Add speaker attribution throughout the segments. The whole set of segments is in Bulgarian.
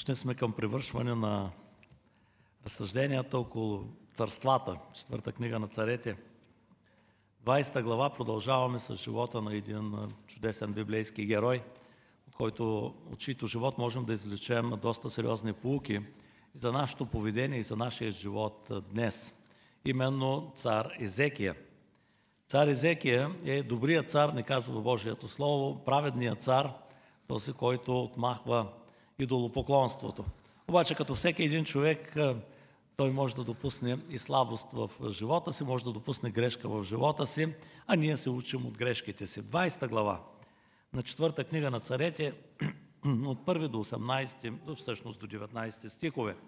Speaker 1: Почне сме към привършване на разсъжденията около царствата. 4 книга на царете. 20 глава продължаваме с живота на един чудесен библейски герой, от чийто живот можем да извлечем доста сериозни поуки и за нашето поведение и за нашия живот днес. Именно цар Езекия. Цар Езекия е добрият цар, не казва Божието Слово, праведният цар, този, който отмахва идолопоклонството. Обаче, като всеки един човек, той може да допусне и слабост в живота си, може да допусне грешка в живота си, а ние се учим от грешките си. 20 глава на 4 книга на царете, от 1 до 18, всъщност до 19 стихове.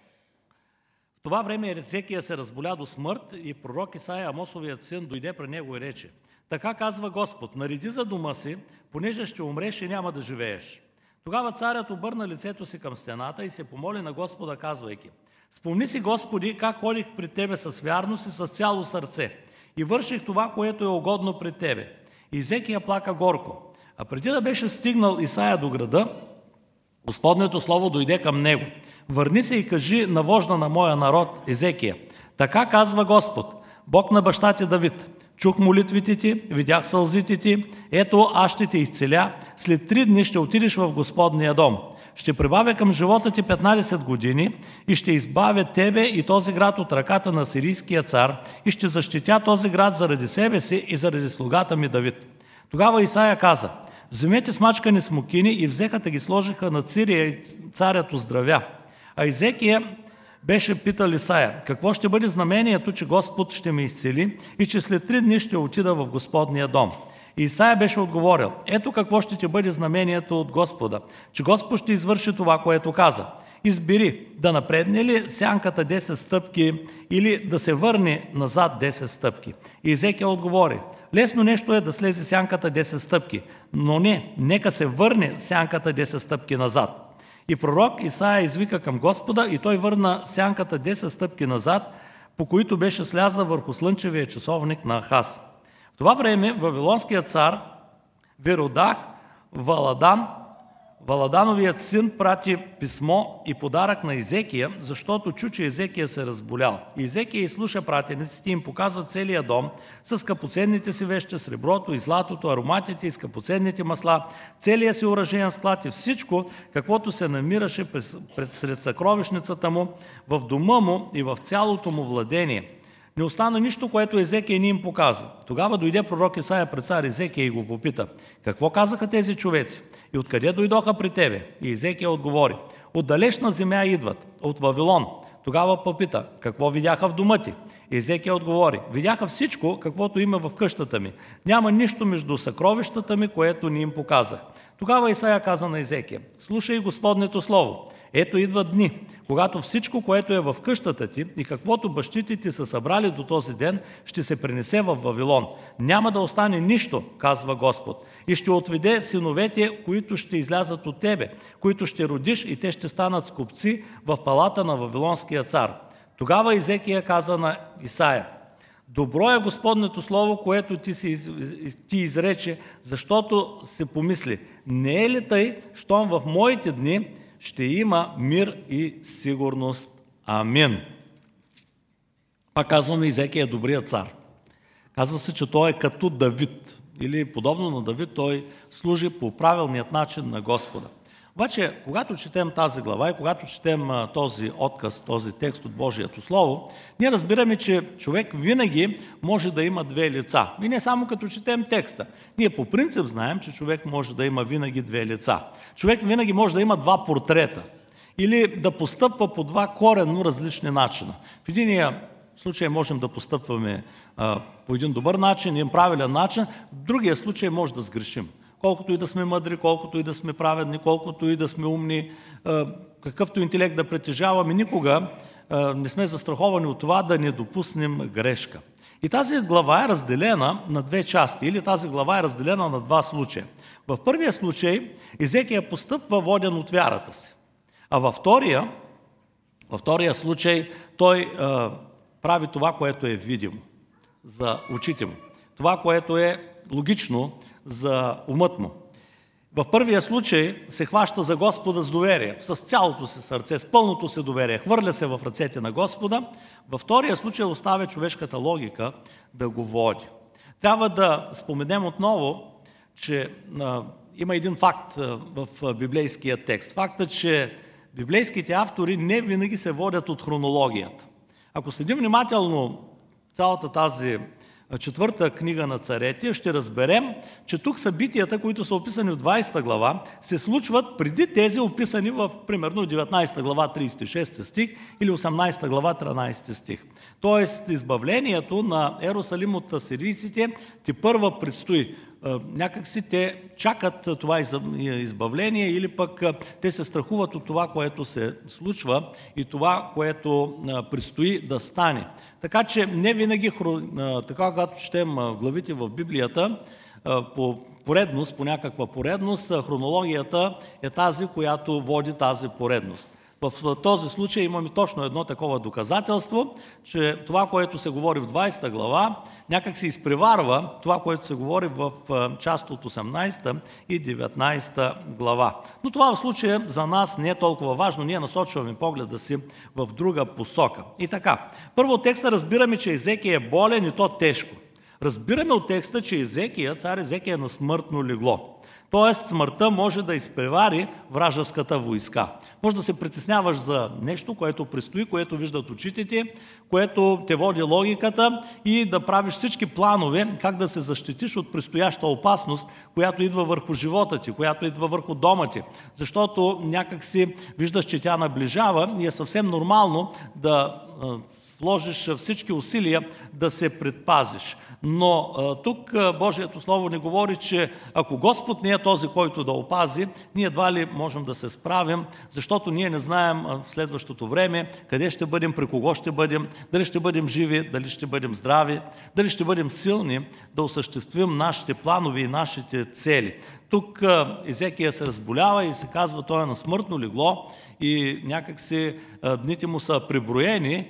Speaker 1: В това време Езекия се разболя до смърт и пророк Исаия, Амосовият син, дойде при него и рече: така казва Господ, нареди за дома си, понеже ще умреш и няма да живееш. Тогава царят обърна лицето си към стената и се помоли на Господа, казвайки: спомни си, Господи, как ходих пред Тебе с вярност и с цяло сърце и върших това, което е угодно пред Тебе. И Езекия плака горко. А преди да беше стигнал Исаия до града, Господнето слово дойде към него: върни се и кажи на вожда на моя народ Езекия: така казва Господ, Бог на баща ти Давид, чух молитвите ти, видях сълзите ти, ето аз ще те изцеля, след 3 дни ще отидеш в Господния дом. Ще прибавя към живота ти 15 години и ще избавя тебе и този град от ръката на сирийския цар и ще защитя този град заради себе си и заради слугата ми Давид. Тогава Исаия каза: вземете смачкани смокини, и взеха да ги сложиха на цирия и царят оздравя. А Езекия беше питал Исаия: какво ще бъде знамението, че Господ ще ме изцели и че след 3 дни ще отида в Господния дом? И Исаия беше отговорил: ето какво ще ти бъде знамението от Господа, че Господ ще извърши това, което каза. Избери, да напредне ли сянката 10 стъпки или да се върне назад 10 стъпки. И Езекия отговори: лесно нещо е да слезе сянката 10 стъпки, но нека се върне сянката 10 стъпки назад. И пророк Исаия извика към Господа и той върна сянката 10 стъпки назад, по които беше слязла върху слънчевия часовник на Ахаз. В това време вавилонският цар Веродах Валадановият син прати писмо и подарък на Езекия, защото чу, че Езекия се разболял. И Езекия изслуша пратениците и им показва целия дом с скъпоценните си вещи, среброто и златото, ароматите и скъпоценните масла, целия си оръжеен склад и всичко, каквото се намираше сред съкровищницата му, в дома му и в цялото му владение. Не остана нищо, което Езекия не им показа. Тогава дойде пророк Исаия пред цар Езекия и го попита: какво казаха тези човеци и откъде дойдоха при тебе? И Езекия отговори: от далечна земя идват, от Вавилон. Тогава попита: какво видяха в дома ти? И Езекия отговори: видяха всичко, каквото има в къщата ми. Няма нищо между съкровищата ми, което не им показах. Тогава Исаия каза на Езекия: слушай Господнето слово. Ето идват дни, когато всичко, което е в къщата ти и каквото бащите ти са събрали до този ден, ще се пренесе в Вавилон. Няма да остане нищо, казва Господ. И ще отведе синовете, които ще излязат от тебе, които ще родиш, и те ще станат скупци в палата на вавилонския цар. Тогава Езекия каза на Исаия: добро е Господнето слово, което ти изрече, защото се помисли: не е ли тъй, щом в моите дни ще има мир и сигурност. Амин. Пак казваме, Езекия е добрият цар. Казва се, че той е като Давид, или подобно на Давид, той служи по правилният начин на Господа. Обаче, когато четем тази глава и когато четем този отказ, този текст от Божието Слово, ние разбираме, че човек винаги може да има 2 лица. И не само като четем текста. Ние по принцип знаем, че човек може да има винаги 2 лица. Човек винаги може да има 2 портрета. Или да постъпва по 2 коренно различни начина. В единия случай можем да постъпваме по един добър начин, един правилен начин, в другия случай може да сгрешим. Колкото и да сме мъдри, колкото и да сме праведни, колкото и да сме умни, какъвто интелект да притежаваме, никога не сме застраховани от това да не допуснем грешка. И тази глава е разделена на 2 части, или тази глава е разделена на 2 случая. В първия случай Езекия постъпва воден от вярата си, а във втория случай той прави това, което е видимо за очите му, това, което е логично за умът му. В първия случай се хваща за Господа с доверие, с цялото си сърце, с пълното си доверие, хвърля се в ръцете на Господа. Във втория случай оставя човешката логика да го води. Трябва да споменем отново, че има един факт в библейския текст. Фактът, че библейските автори не винаги се водят от хронологията. Ако следим внимателно цялата тази четвърта книга на царете, ще разберем, че тук събитията, които са описани в 20 глава, се случват преди тези описани в, примерно, 19 глава 36 стих или 18 глава 13 стих. Тоест, избавлението на Ерусалим от асирийците тепърва предстои. Някак си те чакат това избавление или пък те се страхуват от това, което се случва и това, което предстои да стане. Така че не винаги, така когато четем главите в Библията, по поредност, по някаква поредност, хронологията е тази, която води тази поредност. В този случай имаме точно едно такова доказателство, че това, което се говори в 20 глава, някак се изпреварва това, което се говори в част от 18 и 19 глава. Но това в случая за нас не е толкова важно, ние насочваме погледа си в друга посока. И така, първо от текста разбираме, че Езекия е болен и то тежко. Разбираме от текста, че цар Езекия е на смъртно легло. Тоест смъртта може да изпревари вражеската войска. Може да се притесняваш за нещо, което предстои, което виждат очите, което те води логиката и да правиш всички планове как да се защитиш от предстояща опасност, която идва върху живота ти, която идва върху дома ти. Защото някак си виждаш, че тя наближава и е съвсем нормално да вложиш всички усилия да се предпазиш. Но тук Божието Слово ни говори, че ако Господ не е този, който да опази, ние едва ли можем да се справим, защото ние не знаем в следващото време къде ще бъдем, при кого ще бъдем, дали ще бъдем живи, дали ще бъдем здрави, дали ще бъдем силни да осъществим нашите планове и нашите цели. Тук Езекия се разболява и се казва, той е на смъртно легло и някакси дните му са преброени.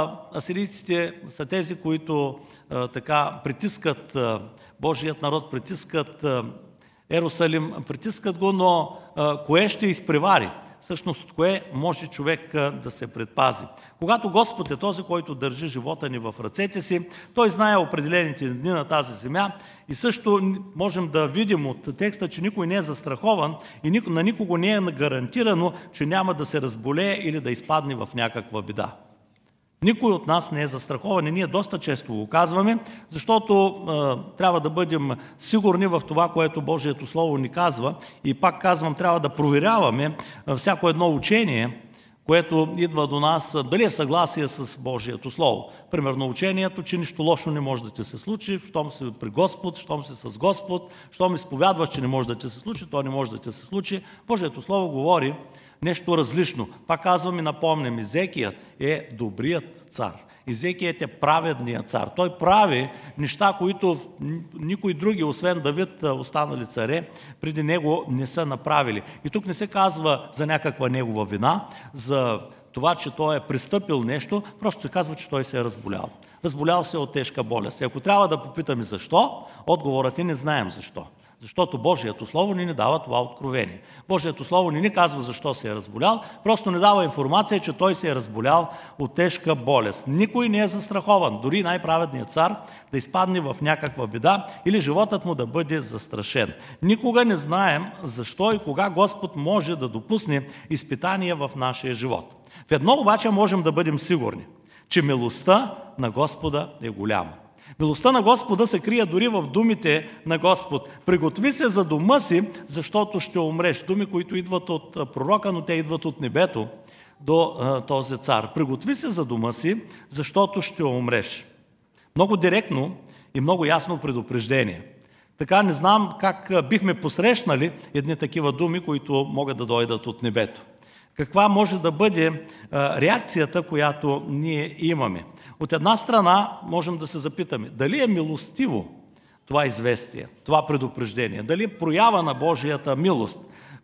Speaker 1: Асирийците са тези, които така притискат Божият народ, притискат Ерусалим, притискат го, но кое ще изпревари? Всъщност, от кое може човек да се предпази? Когато Господ е този, който държи живота ни в ръцете си, Той знае определените дни на тази земя и също можем да видим от текста, че никой не е застрахован и на никого не е гарантирано, че няма да се разболее или да изпадне в някаква беда. Никой от нас не е застрахован и ние доста често го казваме, защото трябва да бъдем сигурни в това, което Божието Слово ни казва. И пак казвам, трябва да проверяваме всяко едно учение, което идва до нас, дали е в съгласие с Божието Слово. Примерно учението, че нищо лошо не може да ти се случи, щом си при Господ, щом си с Господ, щом изповядваш, че не може да ти се случи, то не може да ти се случи. Божието Слово говори нещо различно. Пак казвам и напомням, Езекият е добрият цар. Езекият е праведният цар. Той прави неща, които никой други, освен Давид, останали царе, преди него не са направили. И тук не се казва за някаква негова вина, за това, че той е престъпил нещо, просто се казва, че той се е разболял. Разболял се от тежка болест. И ако трябва да попитаме защо, отговорът е не знаем защо. Защото Божието Слово ни дава това откровение. Божието Слово ни казва защо се е разболял, просто ни дава информация, че той се е разболял от тежка болест. Никой не е застрахован, дори най-праведният цар да изпадне в някаква беда или животът му да бъде застрашен. Никога не знаем защо и кога Господ може да допусне изпитания в нашия живот. В едно обаче можем да бъдем сигурни, че милостта на Господа е голяма. Милостта на Господа се крие дори в думите на Господ. Приготви се за дома си, защото ще умреш. Думи, които идват от пророка, но те идват от небето до този цар. Приготви се за дома си, защото ще умреш. Много директно и много ясно предупреждение. Така не знам как бихме посрещнали едни такива думи, които могат да дойдат от небето. Каква може да бъде реакцията, която ние имаме? От една страна можем да се запитаме, дали е милостиво това известие, това предупреждение, дали е проява на Божията милост.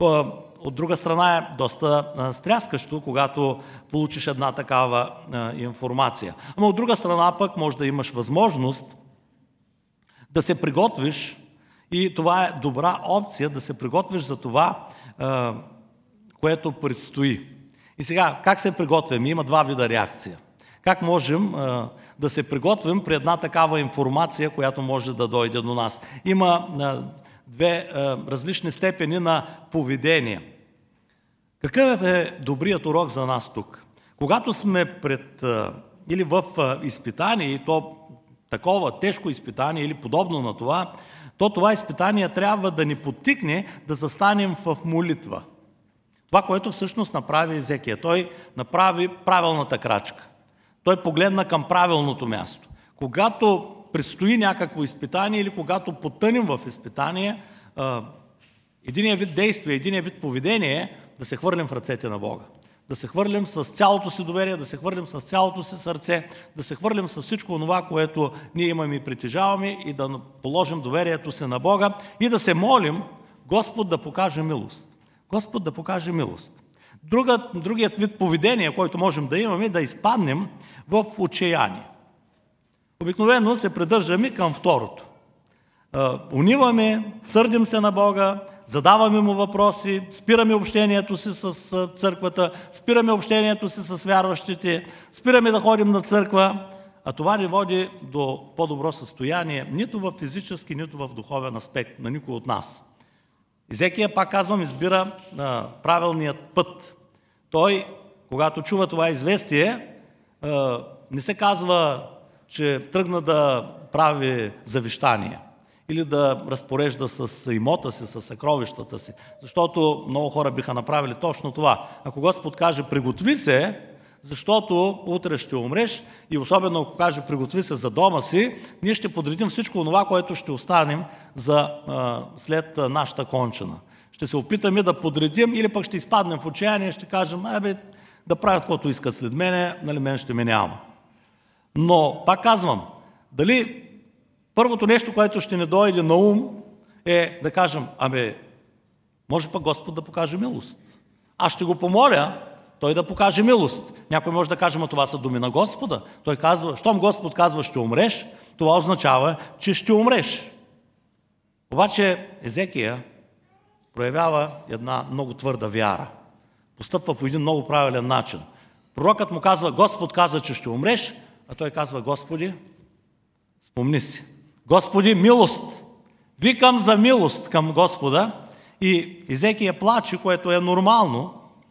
Speaker 1: От друга страна е доста стряскащо, когато получиш една такава информация. Ама от друга страна пък може да имаш възможност да се приготвиш И това е добра опция да се приготвиш за това, което предстои. И сега, как се приготвяме? Има два вида реакция. Как можем да се приготвим при една такава информация, която може да дойде до нас? Има две различни степени на поведение. Какъв е добрият урок за нас тук? Когато сме или в изпитание, и то такова тежко изпитание или подобно на това, то това изпитание трябва да ни подтикне да застанем в молитва. Това, което всъщност направи Езекия. Той направи правилната крачка. Той погледна към правилното място. Когато предстои някакво изпитание или когато потънем в изпитание, единият вид действие, единият вид поведение е да се хвърлим в ръцете на Бога. Да се хвърлим с цялото си доверие, да се хвърлим с цялото си сърце, да се хвърлим с всичко това, което ние имаме и притежаваме, и да положим доверието си на Бога и да се молим Господ да покаже милост. Господ да покаже милост. Другият вид поведение, който можем да имаме, е да изпаднем в отчаяние. Обикновено се придържаме към второто. Униваме, сърдим се на Бога, задаваме му въпроси, спираме общението си с църквата, спираме общението си с вярващите, спираме да ходим на църква, а това не води до по-добро състояние, нито в физически, нито в духовен аспект на никой от нас. Езекия, пак казвам, избира правилният път. Той, когато чува това известие, не се казва, че тръгна да прави завещание или да разпорежда с имота си, с съкровищата си, защото много хора биха направили точно това. Ако Господ каже, приготви се, защото утре ще умреш, и особено ако каже, приготви се за дома си, ние ще подредим всичко това, което ще останем след нашата кончина. Ще се опитаме да подредим или пък ще изпаднем в отчаяние и ще кажем, да правят каквото искат след мене, мен ще ме няма. Но, пак казвам, дали първото нещо, което ще ни дойде на ум, е да кажем, може пък Господ да покаже милост. Аз ще го помоля Той да покаже милост. Някой може да каже, това са думи на Господа. Той казва, щом Господ казва, ще умреш, това означава, че ще умреш. Обаче Езекия проявява една много твърда вяра. Постъпва по един много правилен начин. Пророкът му казва, Господ казва, че ще умреш, а той казва, Господи, спомни си. Господи, милост! Викам за милост към Господа и Езекия плаче, което е нормално.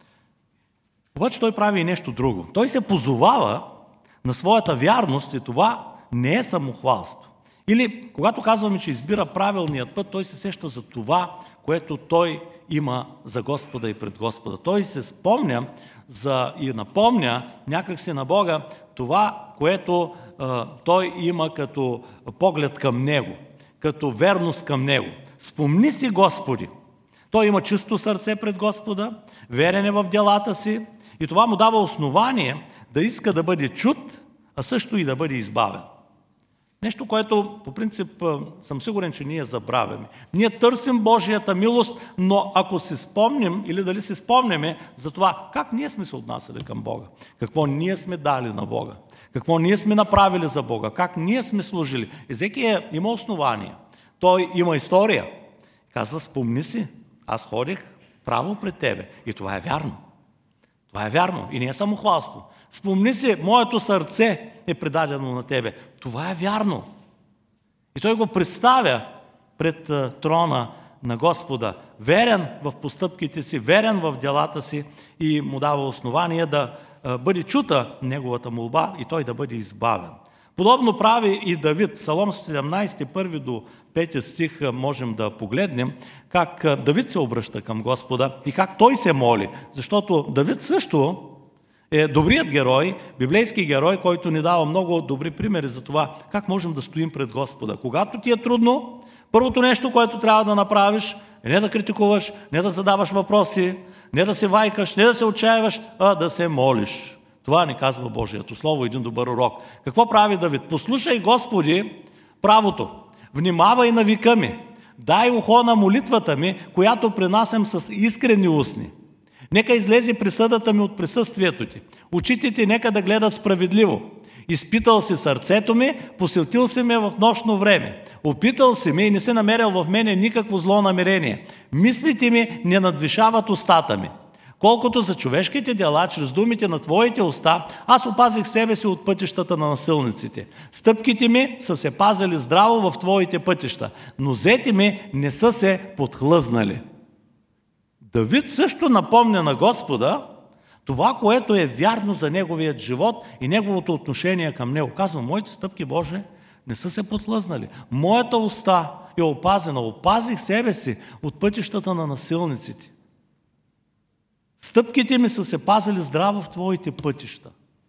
Speaker 1: Обаче той прави и нещо друго. Той се позовава на своята вярност и това не е самохвалство. Или когато казваме, че избира правилният път, той се сеща за това, което той има за Господа и пред Господа. Той се спомня и напомня някакси на Бога това, което той има като поглед към Него, като верност към Него. Спомни си, Господи! Той има чисто сърце пред Господа, верен е в делата си и това му дава основание да иска да бъде чут, а също и да бъде избавен. Нещо, което по принцип съм сигурен, че ние забравяме. Ние търсим Божията милост, но ако си спомним или дали си спомняме за това, как ние сме се отнасяли към Бога, какво ние сме дали на Бога, какво ние сме направили за Бога, как ние сме служили. Езекия има основание. Той има история. Казва, спомни си, аз ходих право пред тебе. И това е вярно. Това е вярно и не е самохвалство. Спомни си, моето сърце е предадено на тебе. Това е вярно. И той го представя пред трона на Господа. Верен в постъпките си, верен в делата си и му дава основание да бъде чута неговата молба и той да бъде избавен. Подобно прави и Давид. Псалом 17, 1 до 5 стих можем да погледнем как Давид се обръща към Господа и как той се моли. Защото Давид също е добрият герой, библейски герой, който ни дава много добри примери за това как можем да стоим пред Господа. Когато ти е трудно, първото нещо, което трябва да направиш, е не да критикуваш, не да задаваш въпроси, не да се вайкаш, не да се отчаяваш, а да се молиш. Това ни казва Божието Слово, един добър урок. Какво прави Давид? Послушай, Господи, правото. Внимавай на вика ми. Дай ухо на молитвата ми, която принасям с искрени устни. Нека излезе присъдата ми от присъствието ти. Очите ти нека да гледат справедливо. Изпитал си сърцето ми, посетил си ме в нощно време. Опитал си ме и не си намерил в мене никакво зло намерение. Мислите ми не надвишават устата ми. Колкото за човешките дела, чрез думите на твоите уста, аз опазих себе си от пътищата на насилниците. Стъпките ми са се пазили здраво в твоите пътища, нозете ми не са се подхлъзнали. Давид също напомня на Господа това, което е вярно за неговият живот и неговото отношение към него. Казва, моите стъпки, Боже, не са се подхлъзнали. Моята уста е опазена. Опазих себе си от пътищата на насилниците. Стъпките ми са се пазили здраво в твоите пътища.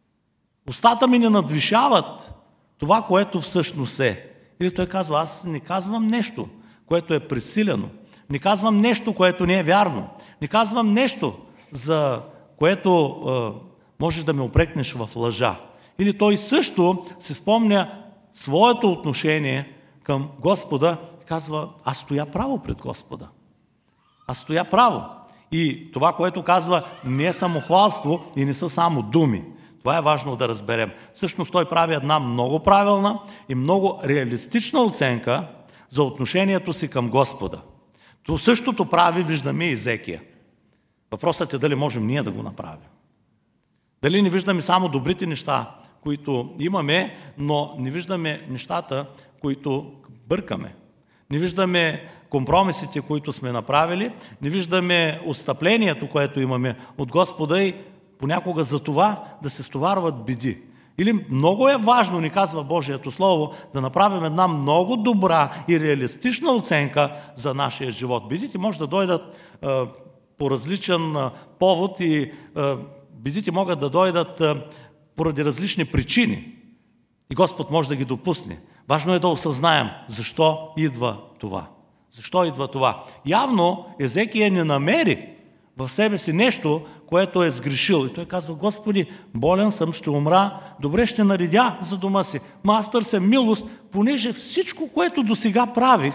Speaker 1: Устата ми не надвишават това, което всъщност е. Или той казва, аз не казвам нещо, което е пресилено. Не казвам нещо, което не е вярно. Не казвам нещо, за което можеш да ме упрекнеш в лъжа. Или той също се спомня своето отношение към Господа и казва, аз стоя право пред Господа. Аз стоя право. И това, което казва, не е самохвалство и не са само думи. Това е важно да разберем. Всъщност той прави една много правилна и много реалистична оценка за отношението си към Господа. То същото прави, виждаме, и Езекия. Въпросът е дали можем ние да го направим. Дали не виждаме само добрите неща, които имаме, но не виждаме нещата, които бъркаме. Не виждаме компромисите, които сме направили, не виждаме отстъплението, което имаме от Господа и понякога за това да се стоварват беди. Или много е важно, ни казва Божието Слово, да направим една много добра и реалистична оценка за нашия живот. Бедите може да дойдат по различен повод и бедите могат да дойдат поради различни причини. И Господ може да ги допусне. Важно е да осъзнаем защо идва това. Защо идва това? Явно Езекия не намери в себе си нещо, което е сгрешил. И той казва, Господи, болен съм, ще умра, добре ще наредя за дома си. Аз търся милост, понеже всичко, което досега правих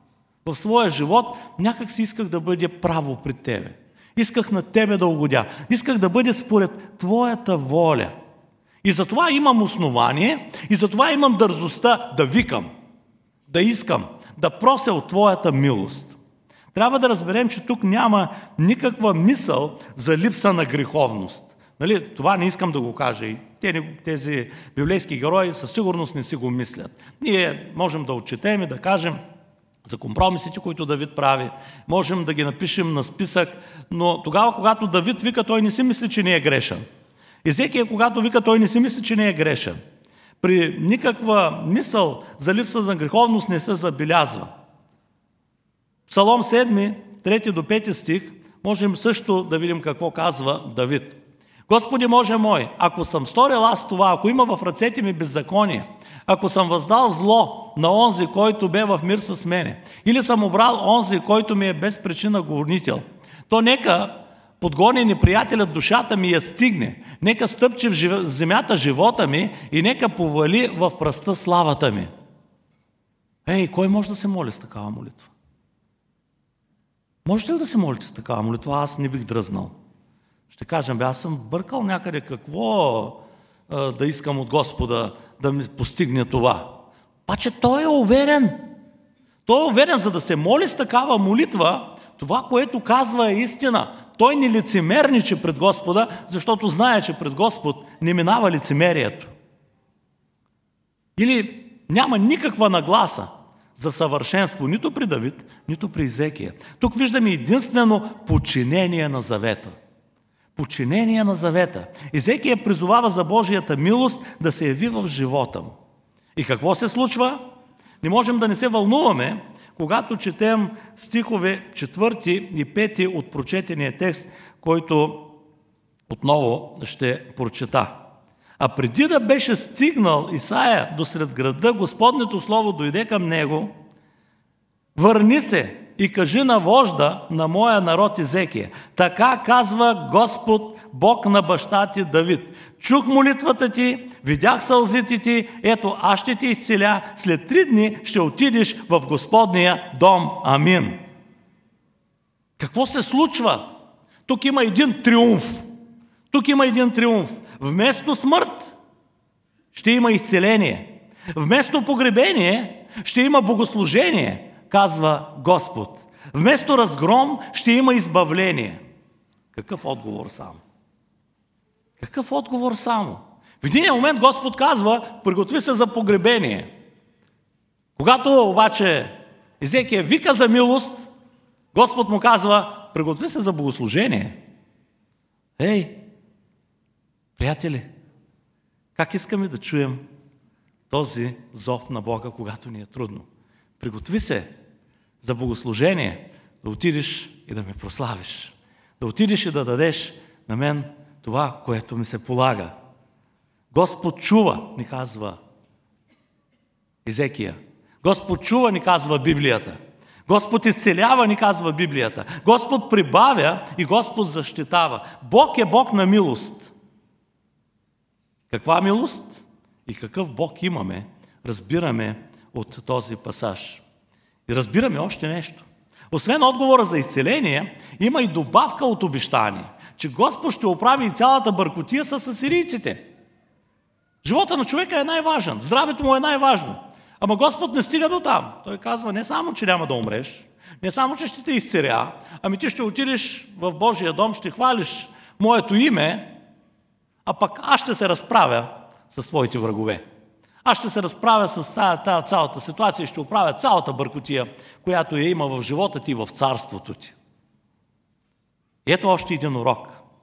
Speaker 1: в своя живот, някак си исках да бъде право пред Тебе. Исках на Тебе да угодя. Исках да бъде според Твоята воля. И затова имам основание, и затова имам дързостта да викам, да искам, да прося от Твоята милост. Трябва да разберем, че тук няма никаква мисъл за липса на греховност. Нали? Това не искам да го кажа и тези библейски герои със сигурност не си го мислят. Ние можем да отчетем и да кажем за компромисите, които Давид прави. Можем да ги напишем на списък, но тогава, когато Давид вика, той не си мисли, че не е грешен. Езекия, когато вика, той не си мисли, че не е грешен. При никаква мисъл за липса за греховност не се забелязва. Псалом 7, 3 до 5 стих, можем също да видим какво казва Давид. Господи Боже мой, ако съм сторил аз това, ако има в ръцете ми беззаконие, ако съм въздал зло на онзи, който бе в мир с мене, или съм обрал онзи, който ми е без причина гонител, то нека подгони неприятелят душата ми я стигне, нека стъпче в земята живота ми и нека повали в пръста славата ми. Кой може да се моли с такава молитва? Можете ли да се молите с такава молитва? Аз не бих дръзнал. Ще кажем, аз съм бъркал някъде какво да искам от Господа да ми постигне това. Паче той е уверен. Той е уверен, за да се моли с такава молитва, това, което казва, е истина. Той не лицемерничи пред Господа, защото знае, че пред Господ не минава лицемерието. Или няма никаква нагласа за съвършенство нито при Давид, нито при Езекия. Тук виждаме единствено подчинение на завета. Подчинение на завета. Езекия призовава за Божията милост да се яви в живота му. И какво се случва? Не можем да не се вълнуваме, когато четем стихове 4 и 5 от прочетения текст, който отново ще прочета. А преди да беше стигнал Исаия до сред града, Господнето слово дойде към него: върни се и кажи на вожда на моя народ Езекия: така казва Господ, Бог на баща ти Давид. Чух молитвата ти, видях сълзите ти, ето аз ще те изцеля, след 3 дни ще отидеш в Господния дом. Амин. Какво се случва? Тук има един триумф. Вместо смърт ще има изцеление. Вместо погребение ще има богослужение, казва Господ. Вместо разгром ще има избавление. Какъв отговор само? Какъв отговор само? В един момент Господ казва, приготви се за погребение. Когато обаче Езекия вика за милост, Господ му казва, приготви се за богослужение. Ей, приятели, как искаме да чуем този зов на Бога, когато ни е трудно? Приготви се за богослужение, да отидеш и да ме прославиш. Да отидеш и да дадеш на мен това, което ми се полага. Господ чува, ни казва Езекия. Господ чува, ни казва Библията. Господ изцелява, ни казва Библията. Господ прибавя и Господ защитава. Бог е Бог на милост. Каква милост и какъв Бог имаме, разбираме от този пасаж. И разбираме още нещо. Освен отговора за изцеление, има и добавка от обещание, че Господ ще оправи и цялата бъркотия с асирийците. Живота на човека е най-важен, здравето му е най-важно. Ама Господ не стига до там. Той казва не само, че няма да умреш, не само, че ще те изцеля, ами ти ще отидеш в Божия дом, ще хвалиш моето име, а пък аз ще се разправя с твоите врагове. Аз ще се разправя с цялата ситуация и ще оправя цялата бъркотия, която я има в живота ти и в царството ти. Ето още един урок,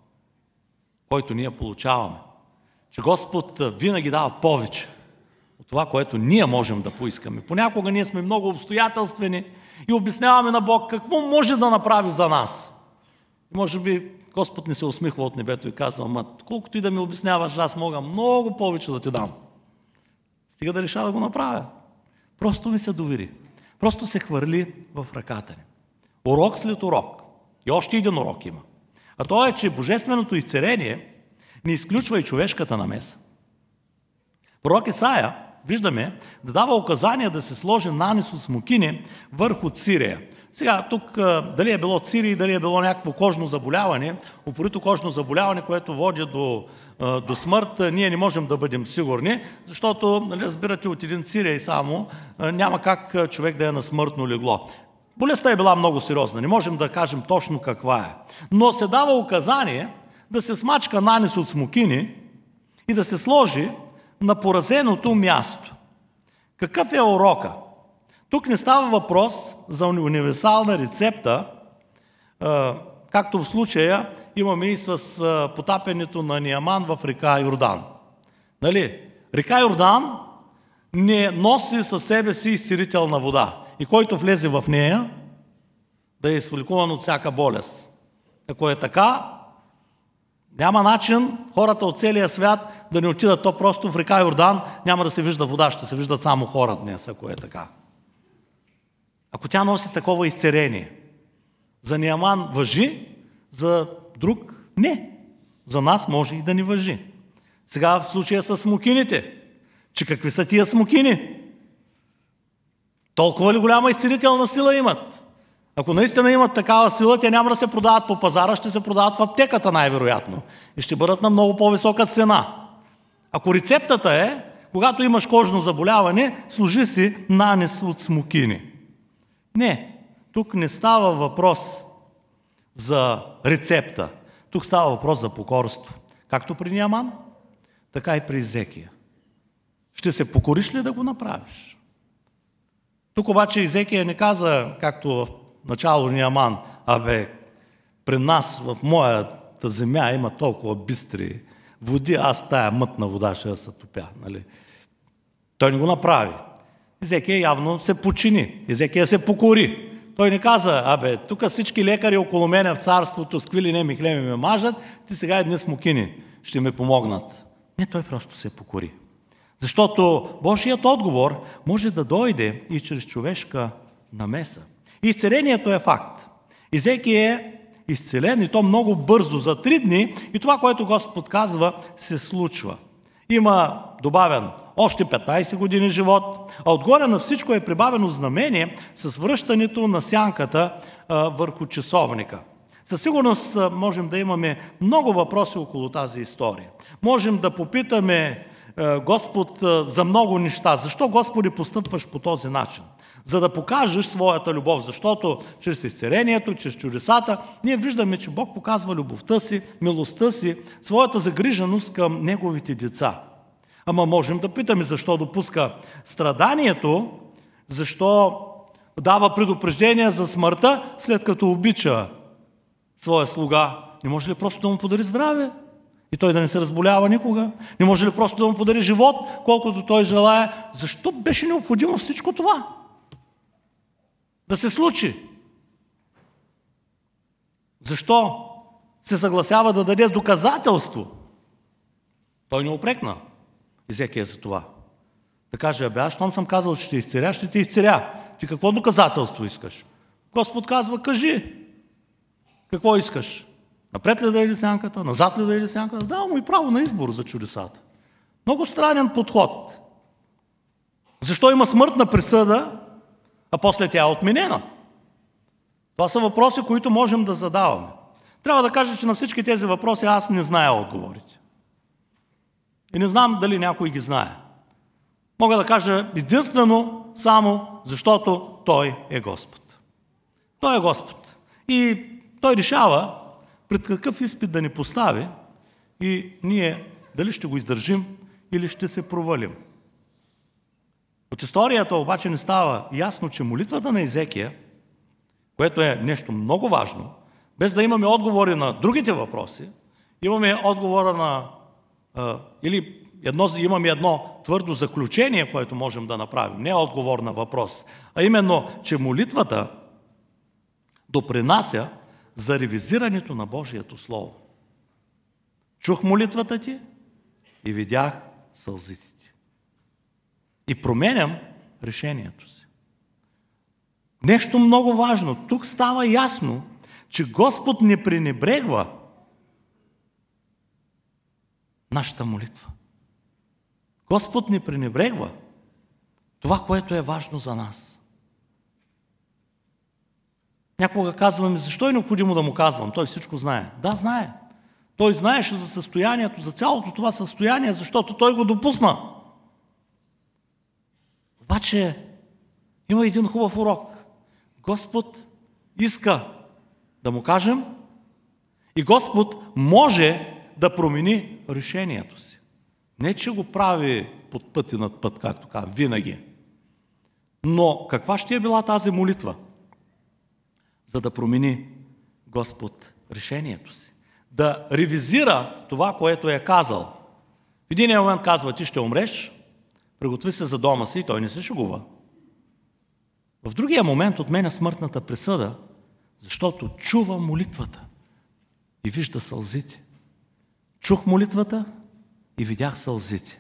Speaker 1: който ние получаваме. Че Господ винаги дава повече от това, което ние можем да поискаме. Понякога ние сме много обстоятелствени и обясняваме на Бог какво може да направи за нас. И може би Господ ни се усмихва от небето и казва, колкото и да ми обясняваш, аз мога много повече да ти дам. Стига да реша да го направя. Просто ми се довери. Просто се хвърли в ръката ни. Урок след урок. И още един урок има. А то е, че божественото изцеление не изключва и човешката намеса. Пророк Исаия, виждаме, да дава указания да се сложи нанес от смокини върху цирия. Сега, тук дали е било цирий, дали е било някакво кожно заболяване, упорито кожно заболяване, което води до смърт, ние не можем да бъдем сигурни, защото, разбирате, от един цирий само няма как човек да е на смъртно легло. Болестта е била много сериозна, не можем да кажем точно каква е. Но се дава указание да се смачка нанес от смокини и да се сложи на поразеното място. Какъв е урока? Тук не става въпрос за универсална рецепта, както в случая имаме и с потапянето на Ниаман в река Йордан. Нали? Река Йордан не носи със себе си изцелителна вода и който влезе в нея да е излекуван от всяка болест. Ако е така, няма начин хората от целия свят да не отидат то просто в река Йордан, няма да се вижда вода, ще се виждат само хора днес, ако е така. Ако тя носи такова изцеление, за Ниаман важи, за друг не. За нас може и да ни важи. Сега в случая с смокините. Че какви са тия смокини? Толкова ли голяма изцелителна сила имат? Ако наистина имат такава сила, те няма да се продават по пазара, ще се продават в аптеката най-вероятно. И ще бъдат на много по-висока цена. Ако рецептата е, когато имаш кожно заболяване, служи си нанес от смокини. Не, тук не става въпрос за рецепта. Тук става въпрос за покорство. Както при Ниаман, така и при Езекия. Ще се покориш ли да го направиш? Тук обаче Езекия не каза, както в начало Ниаман, при нас, в моята земя има толкова бистри води, аз тая мътна вода ще се топя. Нали? Той не го направи. Езекия явно се почини. Езекия се покори. Той не каза, тук всички лекари около мене в царството с квили неми хлеби ме мажат, ти сега едни смокини ще ме помогнат. Не, той просто се покори. Защото Божият отговор може да дойде и чрез човешка намеса. И изцелението е факт. Езекия е изцелен и то много бързо, за 3 дни, и това, което Господ казва, се случва. Има добавен още 15 години живот, а отгоре на всичко е прибавено знамение с връщането на сянката върху часовника. Със сигурност можем да имаме много въпроси около тази история. Можем да попитаме Господ за много неща. Защо, Господи, постъпваш по този начин? За да покажеш своята любов, защото чрез изцелението, чрез чудесата, ние виждаме, че Бог показва любовта си, милостта си, своята загриженост към Неговите деца. Ама можем да питаме, защо допуска страданието, защо дава предупреждение за смъртта, след като обича своя слуга. Не може ли просто да му подари здраве и той да не се разболява никога? Не може ли просто да му подари живот, колкото той желая? Защо беше необходимо всичко това да се случи? Защо се съгласява да даде доказателство? Той не упрекна Езекия за това. Да каже, аз щом съм казал, че ще изцеля, ще те изцеля. Ти какво доказателство искаш? Господ казва, кажи. Какво искаш? Напред ли да иде сянката? Назад ли да иде сянката? Дава му и право на избор за чудесата. Много странен подход. Защо има смъртна присъда, а после тя е отменена? Това са въпроси, които можем да задаваме. Трябва да кажа, че на всички тези въпроси аз не зная отговорите. И не знам дали някой ги знае. Мога да кажа единствено само защото Той е Господ. Той е Господ. И Той решава пред какъв изпит да ни постави и ние дали ще го издържим или ще се провалим. От историята обаче не става ясно, че молитвата на Езекия, което е нещо много важно, без да имаме отговори на другите въпроси, имаме отговора на имаме едно твърдо заключение, което можем да направим. Не отговор на въпрос, а именно, че молитвата допринася за ревизирането на Божието Слово. Чух молитвата ти и видях сълзите ти. И променям решението си. Нещо много важно. Тук става ясно, че Господ не пренебрегва нашата молитва. Господ не пренебрегва това, което е важно за нас. Някога казваме, защо е необходимо да му казвам? Той всичко знае. Да, знае. Той знаеше за състоянието, за цялото това състояние, защото той го допусна. Обаче има един хубав урок. Господ иска да му кажем и Господ може да промени решението си. Не, че го прави под път и над път, както казвам, винаги. Но каква ще е била тази молитва, за да промени Господ решението си? Да ревизира това, което е казал. В един момент казва, ти ще умреш, приготви се за дома си и той не се шегува. В другия момент отменя смъртната присъда, защото чува молитвата и вижда сълзите. Чух молитвата и видях сълзите.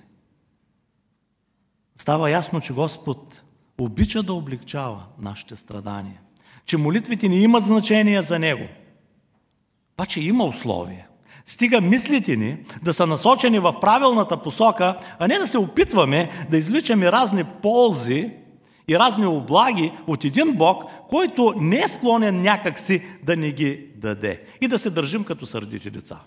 Speaker 1: Става ясно, че Господ обича да облегчава нашите страдания. Че молитвите не имат значение за Него. Обаче има условия. Стига мислите ни да са насочени в правилната посока, а не да се опитваме да извличаме разни ползи и разни облаги от един Бог, който не е склонен някакси да ни ги даде и да се държим като сърдити деца.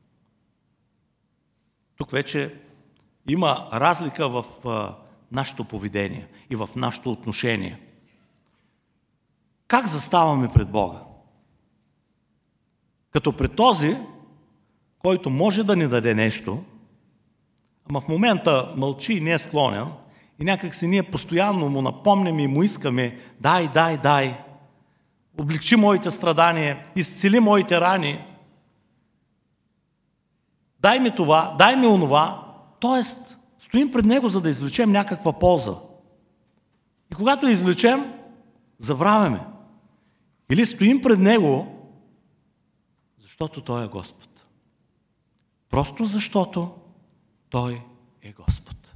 Speaker 1: Тук вече има разлика в нашето поведение и в нашето отношение. Как заставаме пред Бога? Като пред този, който може да ни даде нещо, ама в момента мълчи и не е склонен, и някак си ние постоянно му напомняме и му искаме, дай, облегчи моите страдания, изцели моите рани, дай ми това, дай ми онова, т.е. стоим пред него, за да извлечем някаква полза. И когато извлечем, забравяме. Или стоим пред него, защото той е Господ. Просто защото той е Господ.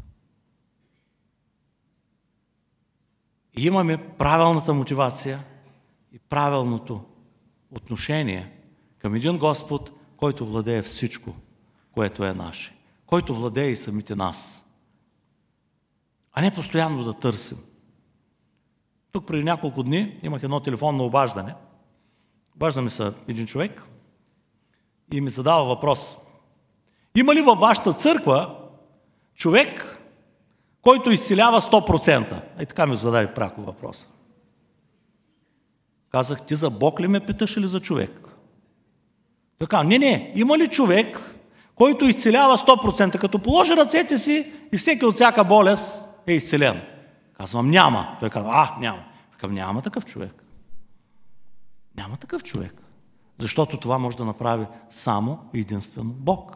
Speaker 1: И имаме правилната мотивация и правилното отношение към един Господ, който владее всичко, което е наше. Който владее и самите нас. А не постоянно да търсим. Тук преди няколко дни имах едно телефонно обаждане. Обажда ми се един човек и ми задава въпрос. Има ли във вашата църква човек, който изцелява 100%. И така ми зададе пряко въпроса. Казах, ти за Бог ли ме питаш или за човек? Така, не, има ли човек, който изцелява 100%, като положи ръцете си и всеки от всяка болест е изцелен? Казвам, няма. Той казва, няма. Казвам, няма такъв човек. Няма такъв човек. Защото това може да направи само и единствено Бог.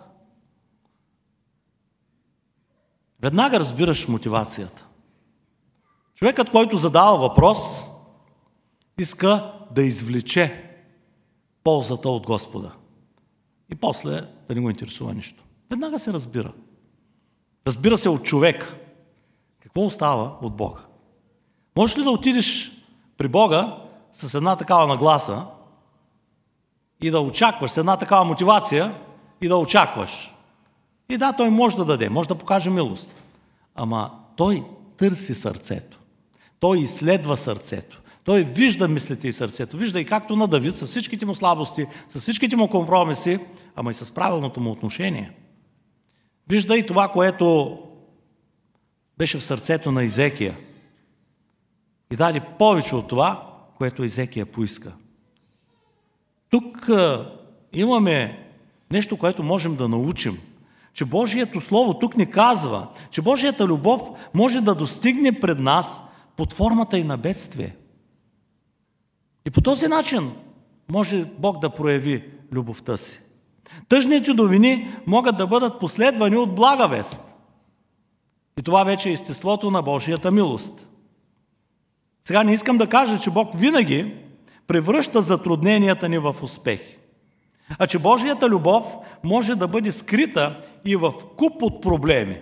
Speaker 1: Веднага разбираш мотивацията. Човекът, който задава въпрос, иска да извлече ползата от Господа. И после да не го интересува нищо. Веднага се разбира. Разбира се от човека. Какво остава от Бога? Можеш ли да отидеш при Бога с една такава нагласа и да очакваш, с една такава мотивация и да очакваш? И да, той може да даде, може да покаже милост. Ама той търси сърцето. Той изследва сърцето. Той вижда мислите и сърцето. Вижда и както на Давид, с всичките му слабости, с всичките му компромиси, ама и с правилното му отношение. Вижда и това, което беше в сърцето на Изекия. И даде повече от това, което Изекия поиска. Тук имаме нещо, което можем да научим. Че Божието Слово тук ни казва, че Божията любов може да достигне пред нас под формата и на бедствие. И по този начин може Бог да прояви любовта си. Тъжните новини могат да бъдат последвани от блага вест. И това вече е естеството на Божията милост. Сега не искам да кажа, че Бог винаги превръща затрудненията ни в успехи. А че Божията любов може да бъде скрита и в куп от проблеми.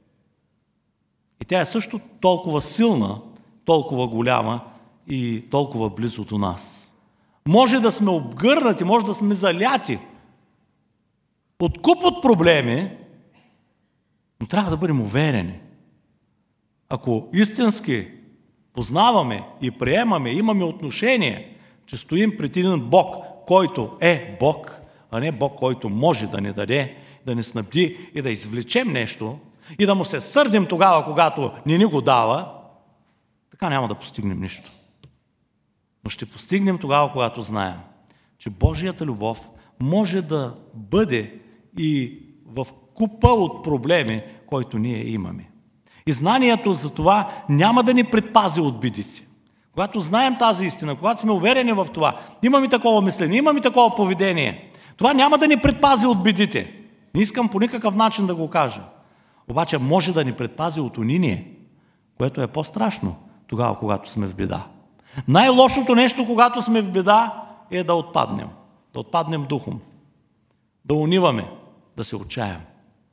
Speaker 1: И тя е също толкова силна, толкова голяма и толкова близо до нас. Може да сме обгърнати, може да сме заляти от куп от проблеми, но трябва да бъдем уверени. Ако истински познаваме и приемаме, имаме отношение, че стоим пред един Бог, който е Бог, а не Бог, който може да ни даде, да ни снабди и да извлечем нещо и да му се сърдим тогава, когато ни го дава, така няма да постигнем нищо. Но ще постигнем тогава, когато знаем, че Божията любов може да бъде и в купа от проблеми, който ние имаме. И знанието за това няма да ни предпази от бидите. Когато знаем тази истина, когато сме уверени в това, имаме такова мислене, имаме такова поведение, това няма да ни предпази от бидите. Не искам по никакъв начин да го кажа. Обаче може да ни предпази от униние, което е по-страшно тогава, когато сме в беда. Най-лошото нещо, когато сме в беда, е да отпаднем. Да отпаднем духом. Да униваме, да се отчаям.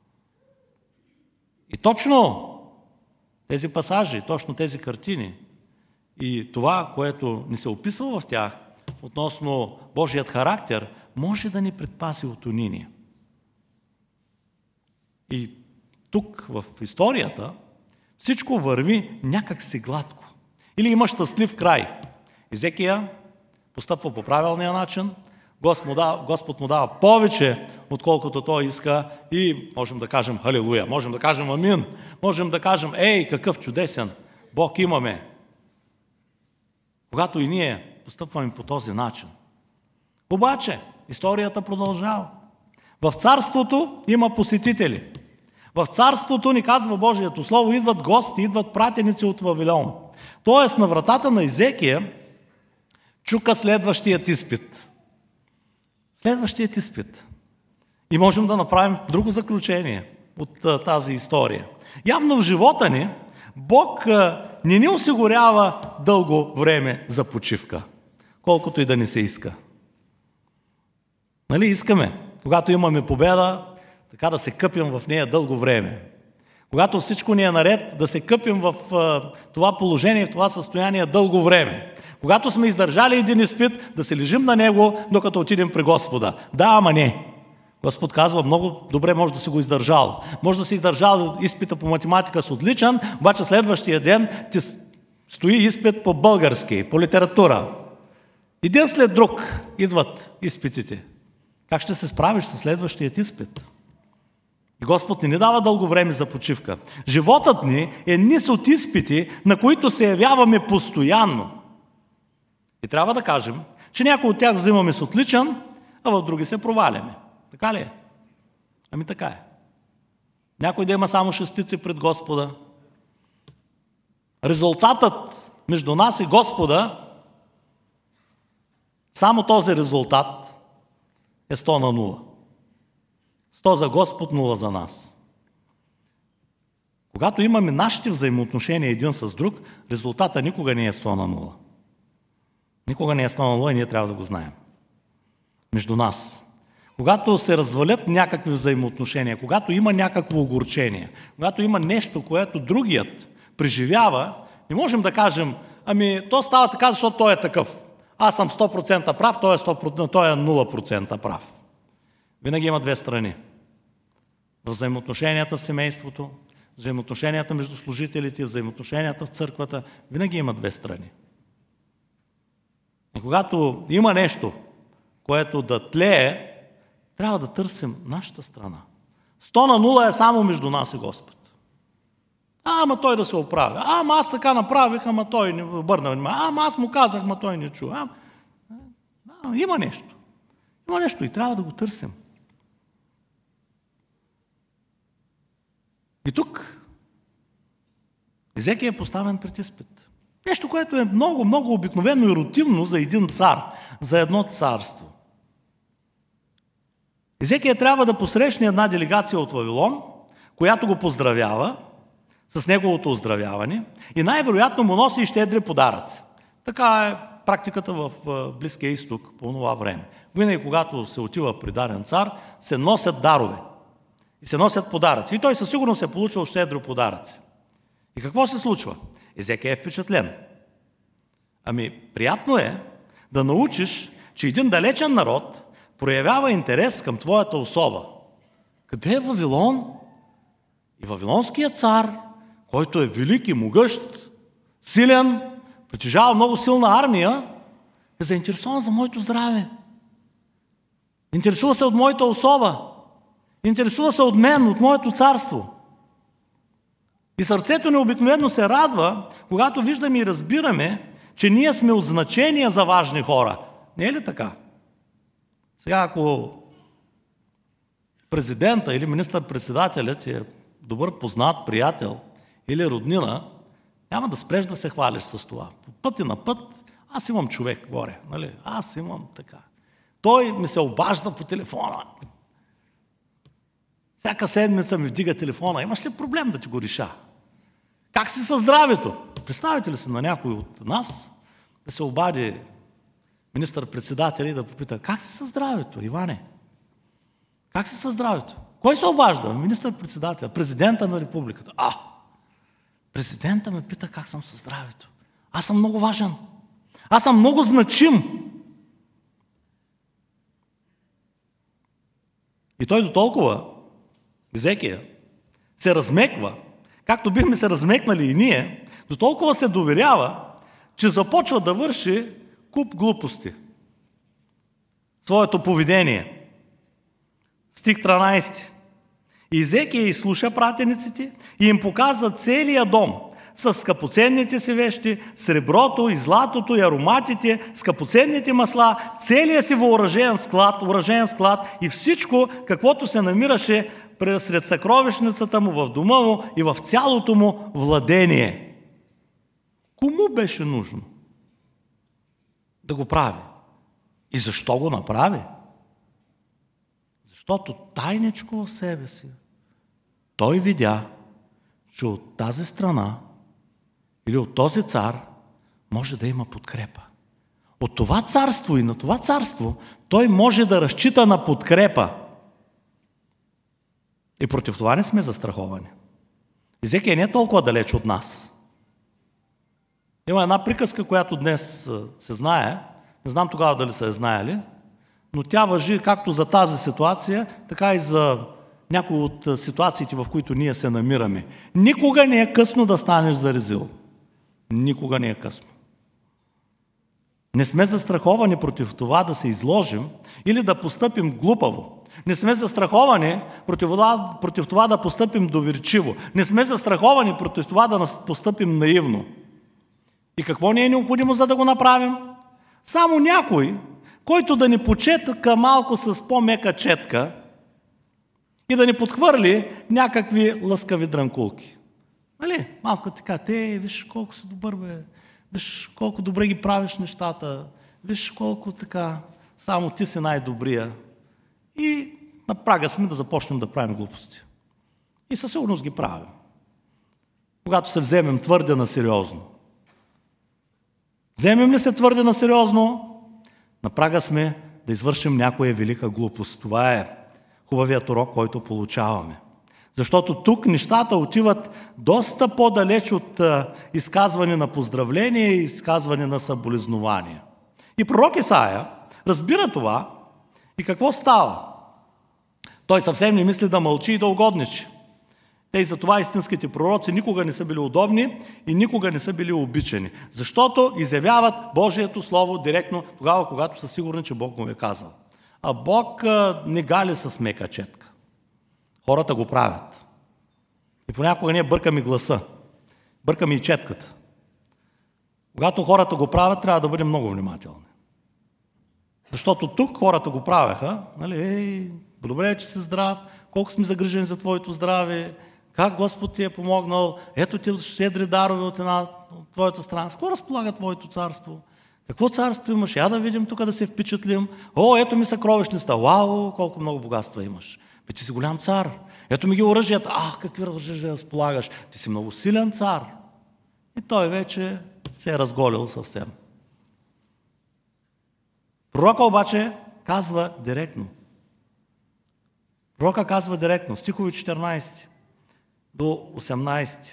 Speaker 1: И точно тези пасажи, точно тези картини и това, което ни се описва в тях, относно Божият характер, може да ни предпаси от униние. И тук в историята всичко върви някак си гладко. Или има щастлив край. Изекия постъпва по правилния начин, Господ му дава повече, отколкото той иска и можем да кажем халилуя, можем да кажем амин, можем да кажем какъв чудесен Бог имаме. Когато и ние постъпваме по този начин. Обаче, историята продължава. В царството има посетители. В царството, ни казва Божието Слово, идват гости, идват пратеници от Вавилон. Тоест, на вратата на Изекия чука следващият изпит. Следващият изпит. И можем да направим друго заключение от тази история. Явно в живота ни Бог не ни осигурява дълго време за почивка, колкото и да ни се иска. Нали искаме, когато имаме победа, така да се къпим в нея дълго време. Когато всичко ни е наред, да се къпим в това положение, в това състояние дълго време. Когато сме издържали един изпит, да се лежим на него, докато отидем при Господа. Да, ама не. Господ казва, много добре може да си го издържал. Може да си издържал изпита по математика с отличен, обаче следващия ден ти стои изпит по български, по литература. Един след друг идват изпитите. Как ще се справиш с следващият изпит? И Господ не ни дава дълго време за почивка. Животът ни е низ от изпити, на които се явяваме постоянно. И трябва да кажем, че някои от тях взимаме с отличен, а в други се проваляме. Така ли е? Ами така е. Някой да има само шестици пред Господа. Резултатът между нас и Господа, само този резултат е 100/0. 100 за Господ, 0 за нас. Когато имаме нашите взаимоотношения един с друг, резултата никога не е 100/0. Никога не е 100/0 и ние трябва да го знаем. Между нас. Когато се развалят някакви взаимоотношения, когато има някакво огорчение, когато има нещо, което другият преживява, не можем да кажем, ами то става така, защото той е такъв. Аз съм 100% прав, той е 0% прав. Винаги има две страни. Взаимоотношенията в семейството, взаимоотношенията между служителите, взаимоотношенията в църквата, винаги има две страни. И когато има нещо, което да тлее, трябва да търсим нашата страна. 100/0 е само между нас и Господ. Ама той да се оправя. Ама аз така направих, ама той не обърна внимание. Ама аз му казах, ама той не чу. Има нещо. Има нещо и трябва да го търсим. И тук Езекия е поставен пред изпит. Нещо, което е много, много обикновено и рутинно за един цар, за едно царство. Езекия трябва да посрещне една делегация от Вавилон, която го поздравява с неговото оздравяване и най-вероятно му носи и щедри подаръци. Така е практиката в Близкия изток по това време. Винаги, когато се отива при даден цар, се носят дарове и се носят подаръци. И той със сигурност е получил щедри подаръци. И какво се случва? Езекия е впечатлен. Ами, приятно е да научиш, че един далечен народ проявява интерес към твоята особа. Къде е Вавилон? И вавилонският цар, който е велик и могъщ, силен, притежава много силна армия, е заинтересован за моето здраве. Интересува се от моята особа. Интересува се от мен, от моето царство. И сърцето ни обикновено се радва, когато виждаме и разбираме, че ние сме от значение за важни хора. Не е ли така? Сега, ако президента или министър-председателят е добър познат, приятел или роднина, няма да спреш да се хвалиш с това. По път и на път, аз имам човек горе, нали? Аз имам така. Той ми се обажда по телефона. Всяка седмица ми вдига телефона. Имаш ли проблем да ти го реша? Как си със здравето? Представите ли се на някой от нас да се обади министър-председател и да попита, как си със здравето, Иване? Как си със здравето? Кой се обажда? Министър-председател, президента на републиката. Президента ме пита как съм със здравето. Аз съм много важен. Аз съм много значим. И той до толкова, Езекия, се размеква, както бихме се размекнали и ние, до толкова се доверява, че започва да върши куп глупости. Своето поведение. Стих 13. Езекия изслуша пратениците и им показа целия дом с скъпоценните си вещи, среброто и златото и ароматите, скъпоценните масла, целия си въоръжен склад и всичко, каквото се намираше сред съкровищницата му, в дома му и в цялото му владение. Кому беше нужно да го прави? И защо го направи? Защото тайничко в себе си той видя, че от тази страна или от този цар може да има подкрепа. От това царство и на това царство той може да разчита на подкрепа. И против това не сме застраховани. Езекия не е толкова далеч от нас. Има една приказка, която днес се знае, не знам тогава дали са я знаели, но тя важи както за тази ситуация, така и за някои от ситуациите, в които ние се намираме. Никога не е късно да станеш за резил. Никога не е късно. Не сме застраховани против това да се изложим или да постъпим глупаво. Не сме застраховани против това да постъпим доверчиво. Не сме застраховани против това да постъпим наивно. И какво ни е необходимо, за да го направим? Само някой, който да ни почетка малко с по-мека четка и да ни подхвърли някакви лъскави дрънкулки. Нали? Малко така, виж колко си добър, бе. Виж колко добре ги правиш нещата. Виж колко така, само ти си най-добрия. И на прага сме да започнем да правим глупости. И със сигурност ги правим. Когато се вземем твърде на сериозно. Вземем ли се твърде на сериозно, на прага сме да извършим някоя велика глупост. Това е хубавият урок, който получаваме. Защото тук нещата отиват доста по-далеч от изказване на поздравление и изказване на съболезнование. И пророк Исаия разбира това и какво става? Той съвсем не мисли да мълчи и да угодничи. Те и затова истинските пророци никога не са били удобни и никога не са били обичани. Защото изявяват Божието Слово директно тогава, когато са сигурни, че Бог му е казал. А Бог не гали с мека четка. Хората го правят. И понякога ние бъркаме гласа. Бъркаме и четката. Когато хората го правят, трябва да бъдем много внимателни. Защото тук хората го правеха. Нали, добре, че си здрав, колко сме загрижени за твоето здраве, как Господ ти е помогнал, ето ти щедри дарове от твоята страна. С какво разполага твоето царство? Какво царство имаш? Я да видим тук да се впечатлим. О, ето ми съкровищница. Вау, колко много богатства имаш. Бе, ти си голям цар. Ето ми ги оръжията. Какви оръжия разполагаш. Ти си много силен цар. И той вече се е разголил съвсем. Пророка обаче казва директно. Пророка казва директно. Стихови 14 до 18.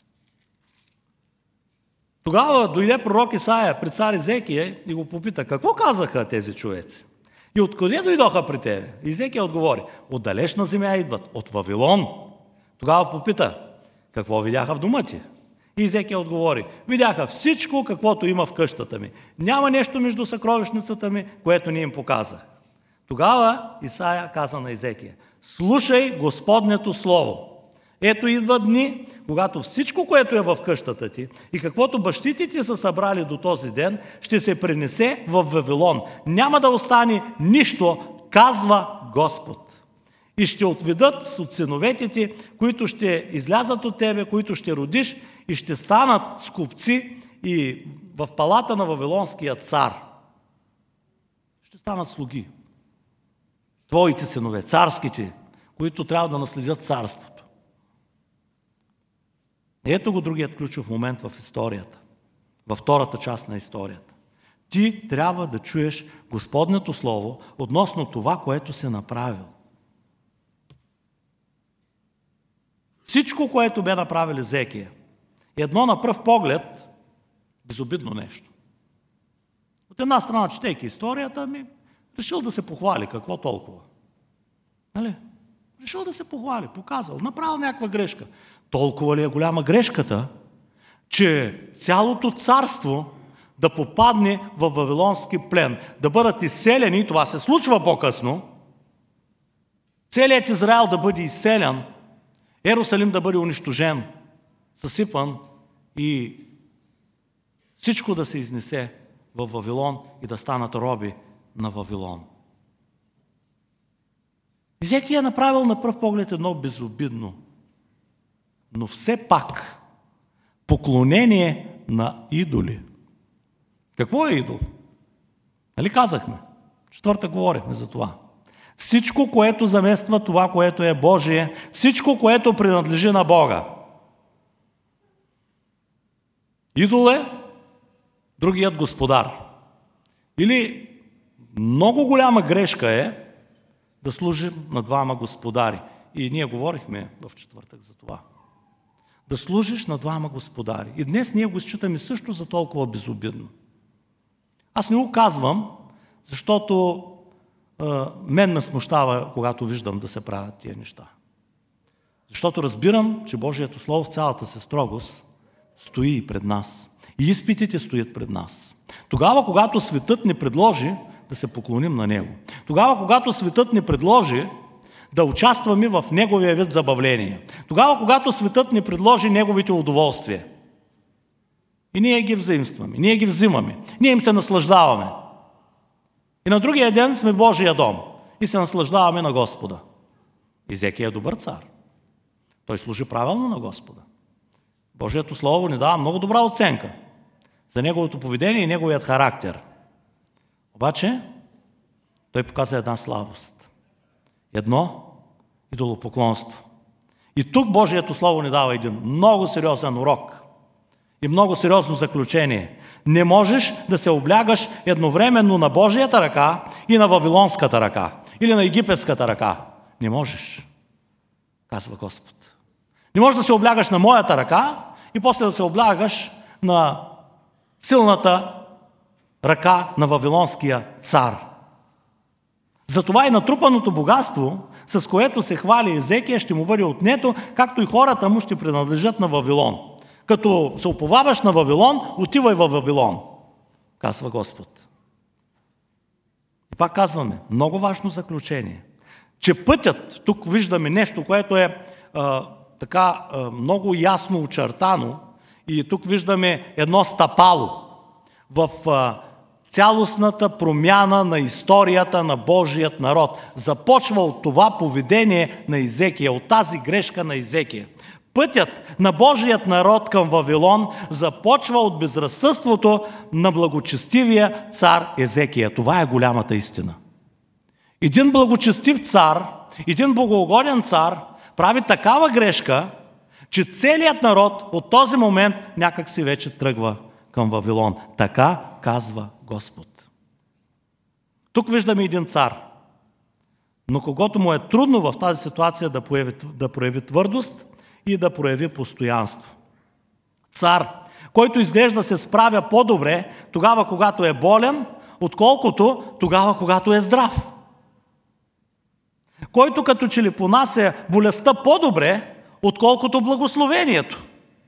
Speaker 1: Тогава дойде пророк Исаия при цар Езекия и го попита, какво казаха тези човеци? И откъде дойдоха при тебе? Езекия отговори, от далечна земя идват, от Вавилон. Тогава попита, какво видяха в дома ти? И Езекия отговори, видяха всичко, каквото има в къщата ми. Няма нещо между съкровищницата ми, което не им показах. Тогава Исаия каза на Езекия, слушай Господнето Слово. Ето идват дни, когато всичко, което е в къщата ти и каквото бащите ти са събрали до този ден, ще се пренесе в Вавилон. Няма да остане нищо, казва Господ. И ще отведат от синовете ти, които ще излязат от тебе, които ще родиш и ще станат скупци и в палата на вавилонския цар. Ще станат слуги. Твоите синове, царските, които трябва да наследят царството. Ето го другият ключов момент в историята, във втората част на историята. Ти трябва да чуеш Господнето Слово относно това, което си направил. Всичко, което бе направил Езекия, е едно на пръв поглед безобидно нещо. От една страна, четейки историята, решил да се похвали. Какво толкова? Нали? Решил да се похвали, показал, направил някаква грешка. Толкова ли е голяма грешката, че цялото царство да попадне в вавилонски плен, да бъдат изселени, и това се случва по-късно, целият Израел да бъде изселен, Иерусалим да бъде унищожен, съсипан и всичко да се изнесе в Вавилон и да станат роби на Вавилон. Езекия е направил на пръв поглед едно безобидно, но все пак поклонение на идоли. Какво е идол? Нали казахме? Четвърта говорихме за това. Всичко, което замества това, което е Божие, всичко, което принадлежи на Бога. Идол е другият господар. Или много голяма грешка е да служим на двама господари. И ние говорихме в четвъртък за това. Да служиш на двама господари. И днес ние го считаме също за толкова безобидно. Аз не го казвам, защото мен ме смущава, когато виждам да се правят тия неща. Защото разбирам, че Божието Слово в цялата си строгост стои пред нас. И изпитите стоят пред нас. Тогава, когато светът ни предложи да се поклоним на Него. Тогава, когато светът ни предложи да участваме в Неговия вид забавление. Тогава, когато светът ни предложи Неговите удоволствия. И ние ги взаимстваме, ние ги взимаме, ние им се наслаждаваме. И на другия ден сме в Божия дом и се наслаждаваме на Господа. Изекия е добър цар. Той служи правилно на Господа. Божието Слово ни дава много добра оценка за неговото поведение и неговият характер. Обаче, той показа една слабост. Едно идолопоклонство. И тук Божието Слово ни дава един много сериозен урок и много сериозно заключение. Не можеш да се облягаш едновременно на Божията ръка и на вавилонската ръка или на египетската ръка. Не можеш, казва Господ. Не можеш да се облягаш на моята ръка и после да се облягаш на силната ръка на вавилонския цар. Затова и натрупаното богатство, с което се хвали Езекия, ще му бъде отнето, както и хората му ще принадлежат на Вавилон. Като се уповаваш на Вавилон, отивай във Вавилон, казва Господ. И пак казваме, много важно заключение, че пътят, тук виждаме нещо, което е много ясно очертано, и тук виждаме едно стъпало в цялостната промяна на историята на Божият народ. Започва от това поведение на Езекия, от тази грешка на Езекия. Пътят на Божият народ към Вавилон започва от безразсъдството на благочестивия цар Езекия. Това е голямата истина. Един благочестив цар, един богоугоден цар прави такава грешка, че целият народ от този момент някак си вече тръгва към Вавилон. Така казва Господ. Тук виждаме един цар, но когато му е трудно в тази ситуация да прояви твърдост и да прояви постоянство. Цар, който изглежда се справя по-добре тогава, когато е болен, отколкото тогава, когато е здрав. Който като че ли понася болестта по-добре, отколкото благословението.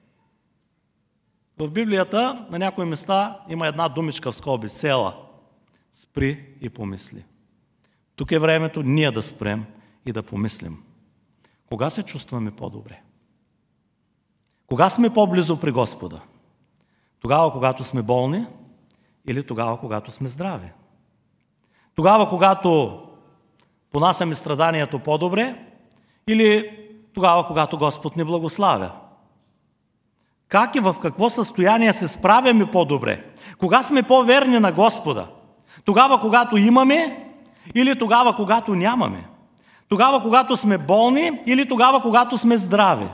Speaker 1: В Библията на някои места има една думичка в скоби – села. Спри и помисли. Тук е времето ние да спрем и да помислим. Кога се чувстваме по-добре? Кога сме по-близо при Господа? Тогава, когато сме болни или тогава, когато сме здрави? Тогава, когато понасяме страданието по-добре или тогава, когато Господ ни благославя? Как и в какво състояние се справяме по-добре? Кога сме по-верни на Господа? Тогава, когато имаме или тогава, когато нямаме? Тогава, когато сме болни или тогава, когато сме здрави?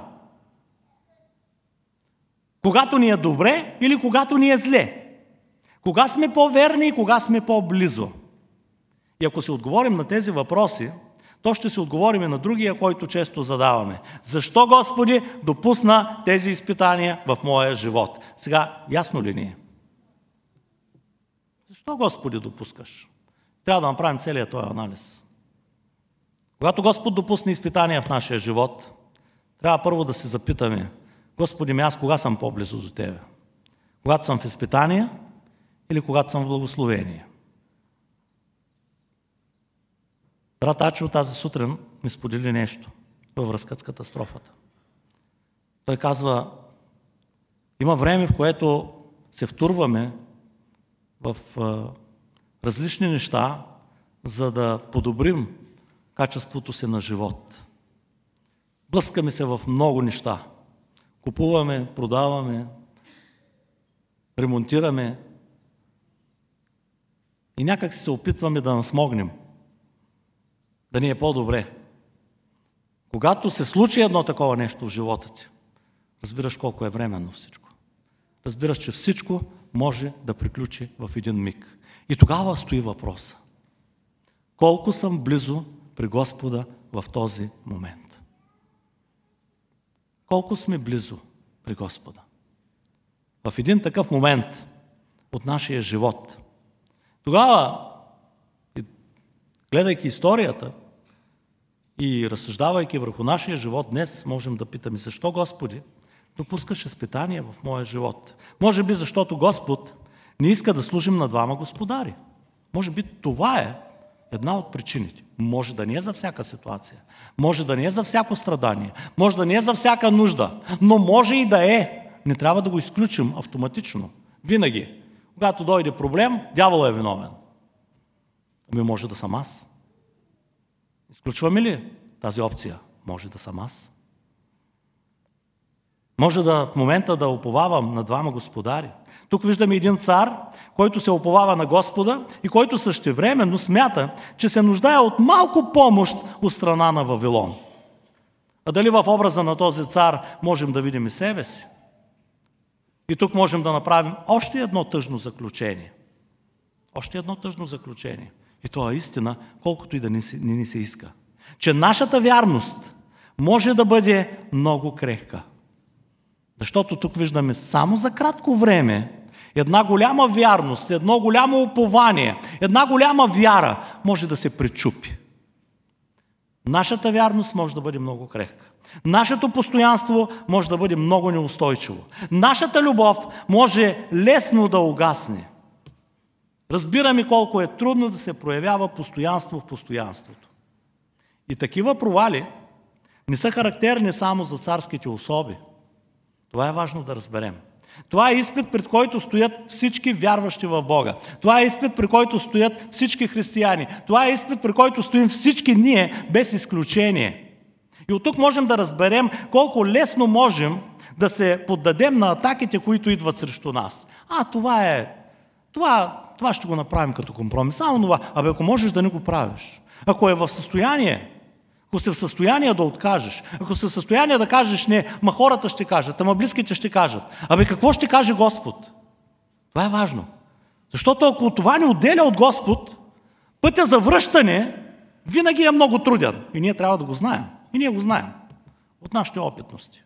Speaker 1: Когато ни е добре или когато ни е зле? Кога сме по-верни и кога сме по-близо? И ако си отговорим на тези въпроси, то ще си отговорим и на другия, който често задаваме. Защо, Господи, допусна тези изпитания в моя живот? Сега, ясно ли ни е? Защо, Господи, допускаш? Трябва да направим целият този анализ. Когато Господ допусне изпитания в нашия живот, трябва първо да се запитаме: Господи, аз кога съм по-близо до Тебе? Когато съм в изпитания или когато съм в благословение? Брат Ачо тази сутрин ми сподели нещо във връзка с катастрофата. Той казва, има време, в което се втурваме в различни неща, за да подобрим качеството си на живот. Блъскаме се в много неща. Купуваме, продаваме, ремонтираме и някак се опитваме да насмогнем, да ни е по-добре. Когато се случи едно такова нещо в живота ти, разбираш колко е временно всичко. Разбираш, че всичко може да приключи в един миг. И тогава стои въпроса: колко съм близо при Господа в този момент? Колко сме близо при Господа? В един такъв момент от нашия живот. Тогава, гледайки историята и разсъждавайки върху нашия живот днес, можем да питаме: защо, Господи, допускаш изпитания в моя живот? Може би защото Господ не иска да служим на двама господари. Може би това е една от причините. Може да не е за всяка ситуация, може да не е за всяко страдание, може да не е за всяка нужда, но може и да е. Не трябва да го изключим автоматично. Винаги, когато дойде проблем, дявол е виновен. Ами може да съм аз. Изключваме ли тази опция? Може да съм аз. Може да в момента да уповавам на двама господари. Тук виждаме един цар, който се уповава на Господа и който същевременно смята, че се нуждае от малко помощ от страна на Вавилон. А дали в образа на този цар можем да видим и себе си? И тук можем да направим още едно тъжно заключение. Още едно тъжно заключение. И то е истина, колкото и да не ни се иска. Че нашата вярност може да бъде много крехка. Защото тук виждаме само за кратко време една голяма вярност, едно голямо упование, една голяма вяра може да се пречупи. Нашата вярност може да бъде много крехка. Нашето постоянство може да бъде много неустойчиво. Нашата любов може лесно да угасне. Разбираме колко е трудно да се проявява постоянство в постоянството. И такива провали не са характерни само за царските особи. Това е важно да разберем. Това е изпит, пред който стоят всички вярващи в Бога. Това е изпит, при който стоят всички християни. Това е изпит, при който стоим всички ние, без изключение. И от тук можем да разберем колко лесно можем да се поддадем на атаките, които идват срещу нас. Това ще го направим като компромис. Само това. Ако можеш да не го правиш. Ако е в състояние, ако си в състояние да откажеш, ако си в състояние да кажеш не, хората ще кажат, близките ще кажат. Какво ще каже Господ? Това е важно. Защото ако това не отделя от Господ, пътя за връщане винаги е много труден. И ние трябва да го знаем. И ние го знаем от нашите опитности.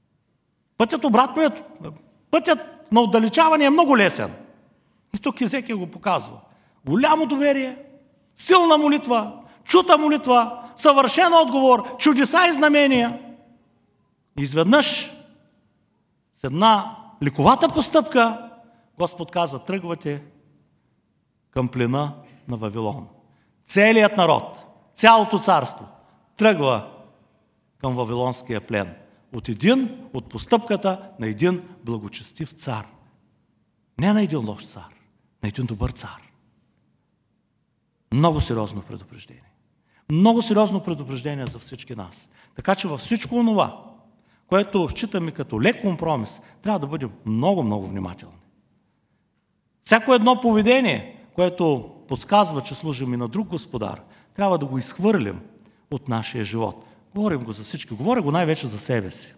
Speaker 1: Пътят на отдалечаване е много лесен. И тук Езекия го показва. Голямо доверие, силна молитва, чута молитва, съвършен отговор, чудеса и знамения. И изведнъж с една лековата постъпка Господ каза: тръгвате към плена на Вавилон. Целият народ, цялото царство тръгва към вавилонския плен. От постъпката на един благочестив цар. Не на един лош цар, на един добър цар. Много сериозно предупреждение. Много сериозно предупреждение за всички нас. Така че във всичко онова, което считаме като лек компромис, трябва да бъдем много, много внимателни. Всяко едно поведение, което подсказва, че служим и на друг господар, трябва да го изхвърлим от нашия живот. Говорим го за всички. Говоря го най-вече за себе си.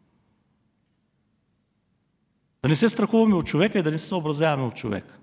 Speaker 1: Да не се страхуваме от човека и да не се съобразяваме от човека.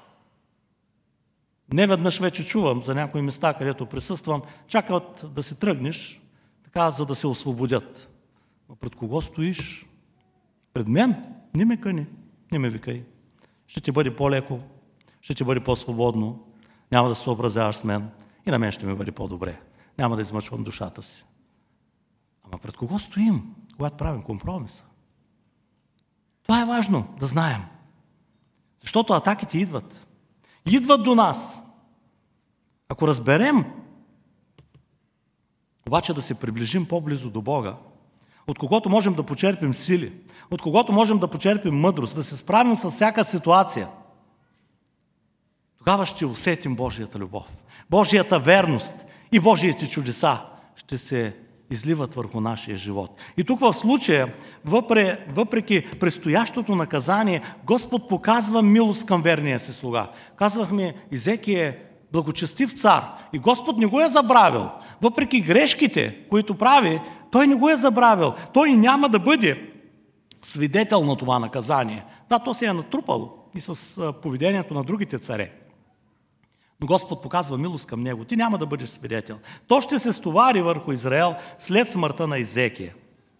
Speaker 1: Не веднъж вече чувам за някои места, където присъствам, чакат да си тръгнеш, така, за да се освободят. Но пред кого стоиш? Пред мен? Не ме къни, не ме викай. Ще ти бъде по-леко, ще ти бъде по-свободно, няма да се съобразяваш с мен и на мен ще ми бъде по-добре. Няма да измъчвам душата си. Ама пред кого стоим, когато правим компромиса? Това е важно да знаем. Защото атаките идват. Идват до нас. Ако разберем, обаче да се приближим по-близо до Бога, от когото можем да почерпим сили, от когото можем да почерпим мъдрост, да се справим с всяка ситуация, тогава ще усетим Божията любов, Божията верност и Божиите чудеса ще се изливат върху нашия живот. И тук в случая, въпреки предстоящото наказание, Господ показва милост към верния си слуга. Казвахме, Езекия е благочестив цар и Господ не го е забравил. Въпреки грешките, които прави, той не го е забравил. Той няма да бъде свидетел на това наказание. Да, то се е натрупало и с поведението на другите царе. Но Господ показва милост към него. Ти няма да бъдеш свидетел. То ще се стовари върху Израел след смъртта на Езекия.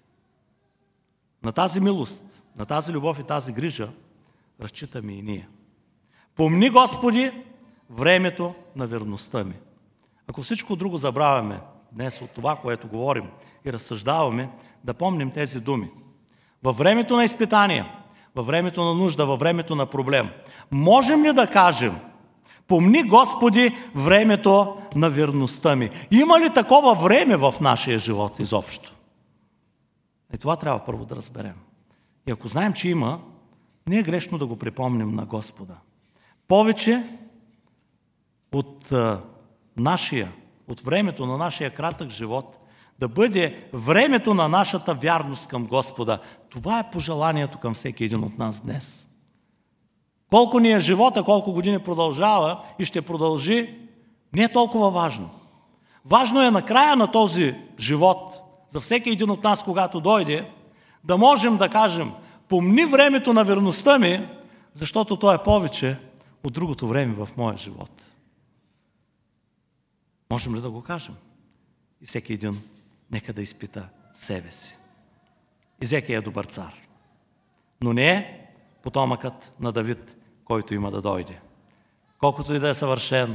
Speaker 1: На тази милост, на тази любов и тази грижа разчитаме и ние. Помни, Господи, времето на верността ми. Ако всичко друго забравяме днес от това, което говорим и разсъждаваме, да помним тези думи. Във времето на изпитания, във времето на нужда, във времето на проблем, можем ли да кажем: Помни, Господи, времето на верността ми. Има ли такова време в нашия живот изобщо? И това трябва първо да разберем. И ако знаем, че има, не е грешно да го припомним на Господа. Повече от времето на нашия кратък живот да бъде времето на нашата вярност към Господа. Това е пожеланието към всеки един от нас днес. Колко ни е живота, колко години продължава и ще продължи, не е толкова важно. Важно е на края на този живот, за всеки един от нас, когато дойде, да можем да кажем: помни времето на верността ми, защото то е повече от другото време в моя живот. Можем ли да го кажем? И всеки един нека да изпита себе си. Изекия е добър цар, но не е потомъкът на Давид, който има да дойде. Колкото и да е съвършен,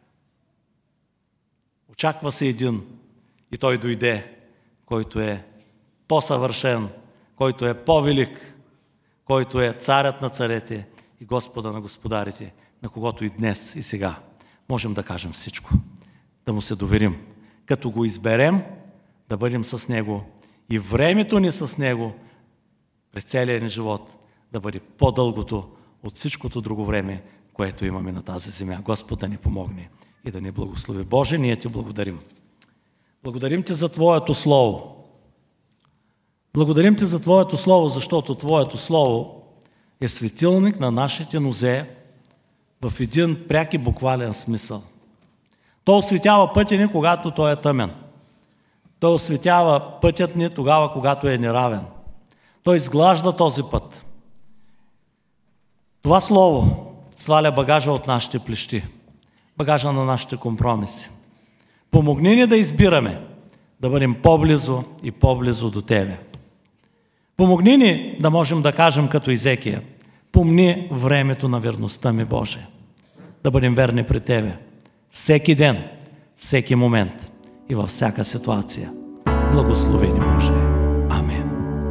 Speaker 1: очаква се един и той дойде, който е по-съвършен, който е по-велик, който е царят на царете и Господа на господарите, на когото и днес и сега можем да кажем всичко, да му се доверим. Като го изберем, да бъдем с него и времето ни с него през целия ни живот да бъде по-дългото от всичкото друго време, което имаме на тази земя. Господ да ни помогне и да ни благослови. Боже, ние ти благодарим. Благодарим ти за Твоето Слово. Благодарим ти за Твоето Слово, защото Твоето Слово е светилник на нашите нозе в един пряк и буквален смисъл. То осветява пътя ни, когато той е тъмен. Той осветява пътят ни тогава, когато е неравен. Той изглажда този път. Това Слово сваля багажа от нашите плещи, багажа на нашите компромиси. Помогни ни да избираме, да бъдем по-близо и по-близо до Тебе. Помогни ни да можем да кажем като Изекия: помни времето на верността ми, Боже. Да бъдем верни при Тебе всеки ден, всеки момент и във всяка ситуация. Благослови ни, Боже.